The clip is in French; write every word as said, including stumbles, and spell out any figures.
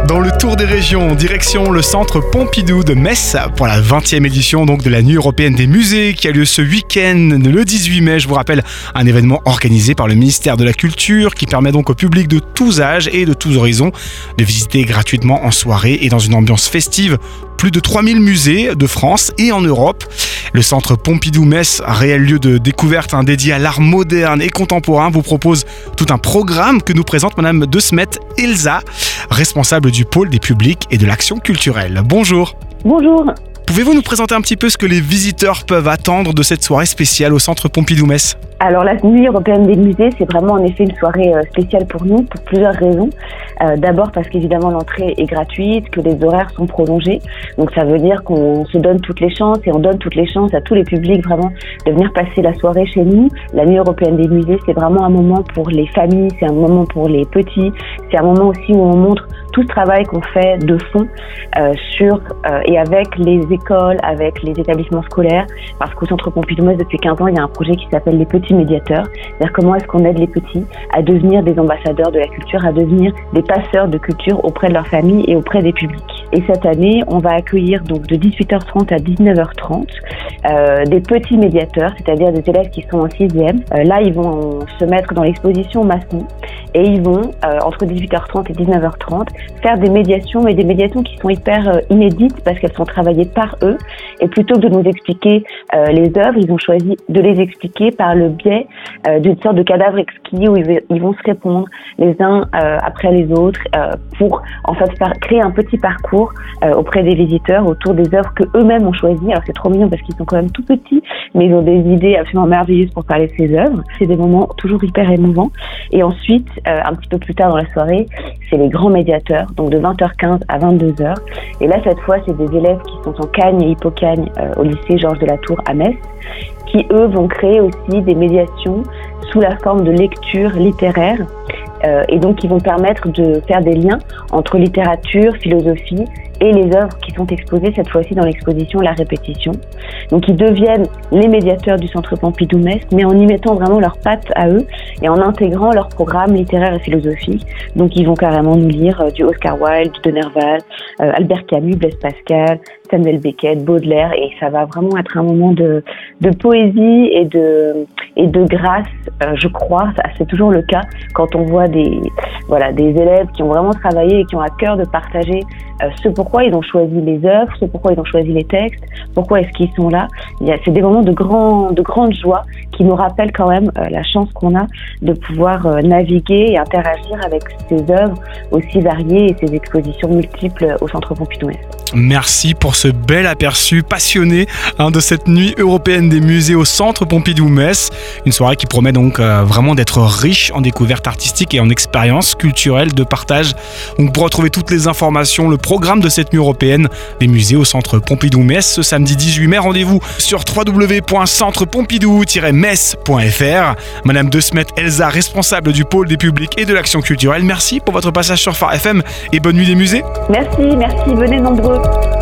Dans le tour des régions, direction le centre Pompidou de Metz pour la vingtième édition donc de la Nuit européenne des musées qui a lieu ce week-end le dix-huit mai. Je vous rappelle, un événement organisé par le ministère de la Culture qui permet donc au public de tous âges et de tous horizons de visiter gratuitement en soirée et dans une ambiance festive plus de trois mille musées de France et en Europe. Le centre Pompidou-Metz, réel lieu de découverte hein, dédié à l'art moderne et contemporain, vous propose tout un programme que nous présente Madame De Smet Elsa, responsable du pôle des publics et de l'action culturelle. Bonjour. Bonjour. Pouvez-vous nous présenter un petit peu ce que les visiteurs peuvent attendre de cette soirée spéciale au centre Pompidou-Metz ? Alors la Nuit européenne des musées, c'est vraiment en effet une soirée euh, spéciale pour nous, pour plusieurs raisons. Euh, d'abord parce qu'évidemment l'entrée est gratuite, que les horaires sont prolongés. Donc ça veut dire qu'on se donne toutes les chances et on donne toutes les chances à tous les publics vraiment de venir passer la soirée chez nous. La Nuit européenne des musées, c'est vraiment un moment pour les familles, c'est un moment pour les petits, c'est un moment aussi où on montre tout ce travail qu'on fait de fond euh, sur euh, et avec les écoles, avec les établissements scolaires, parce qu'au Centre Pompidou-Metz, depuis quinze ans, il y a un projet qui s'appelle les petits médiateurs. C'est-à-dire comment est-ce qu'on aide les petits à devenir des ambassadeurs de la culture, à devenir des passeurs de culture auprès de leur famille et auprès des publics. Et cette année, on va accueillir donc de dix-huit heures trente à dix-neuf heures trente euh, des petits médiateurs, c'est-à-dire des élèves qui sont en sixième. Euh, là, ils vont se mettre dans l'exposition Masson et ils vont, euh, entre dix-huit heures trente et dix-neuf heures trente, faire des médiations, mais des médiations qui sont hyper euh, inédites parce qu'elles sont travaillées par eux. Et plutôt que de nous expliquer euh, les œuvres, ils ont choisi de les expliquer par le biais euh, d'une sorte de cadavre exquis où ils, ils vont se répondre les uns euh, après les autres euh, pour en fait faire, créer un petit parcours euh, auprès des visiteurs autour des œuvres que eux-mêmes ont choisies. Alors c'est trop mignon parce qu'ils sont quand même tout petits, mais ils ont des idées absolument merveilleuses pour parler de ces œuvres. C'est des moments toujours hyper émouvants. Et ensuite, euh, un petit peu plus tard dans la soirée, c'est les grands médiateurs, donc de vingt heures quinze à vingt-deux heures. Et là, cette fois, c'est des élèves qui sont en Cagne et Hippocagne euh, au lycée Georges de la Tour à Metz, qui eux vont créer aussi des médiations sous la forme de lecture littéraire euh, et donc qui vont permettre de faire des liens entre littérature, philosophie et les œuvres qui sont exposées cette fois-ci dans l'exposition La Répétition. Donc ils deviennent les médiateurs du Centre Pompidou-Metz, mais en y mettant vraiment leurs pattes à eux et en intégrant leur programme littéraire et philosophique. Donc ils vont carrément nous lire euh, du Oscar Wilde, de Nerval, euh, Albert Camus, Blaise Pascal, Samuel Beckett, Baudelaire, et ça va vraiment être un moment de, de poésie et de, et de grâce, euh, je crois. Ça, c'est toujours le cas quand on voit des, voilà, des élèves qui ont vraiment travaillé et qui ont à cœur de partager euh, ce pourquoi ils ont choisi les œuvres, ce pourquoi ils ont choisi les textes, pourquoi est-ce qu'ils sont là. Il y a, c'est des moments de, grand, de grande joie qui nous rappellent quand même euh, la chance qu'on a de pouvoir euh, naviguer et interagir avec ces œuvres aussi variées et ces expositions multiples au Centre Pompidou-Metz. Merci pour ce bel aperçu passionné hein, de cette Nuit européenne des musées au Centre Pompidou-Metz. Une soirée qui promet donc euh, vraiment d'être riche en découvertes artistiques et en expériences culturelles de partage. Donc pour retrouver toutes les informations, le programme de cette Nuit européenne des musées au Centre Pompidou-Metz ce samedi dix-huit mai, rendez-vous sur w w w point centre pompidou tiret metz point f r. Madame De Smet Elsa, responsable du pôle des publics et de l'action culturelle, merci pour votre passage sur Phare F M et bonne nuit des musées. Merci, merci, venez nombreux.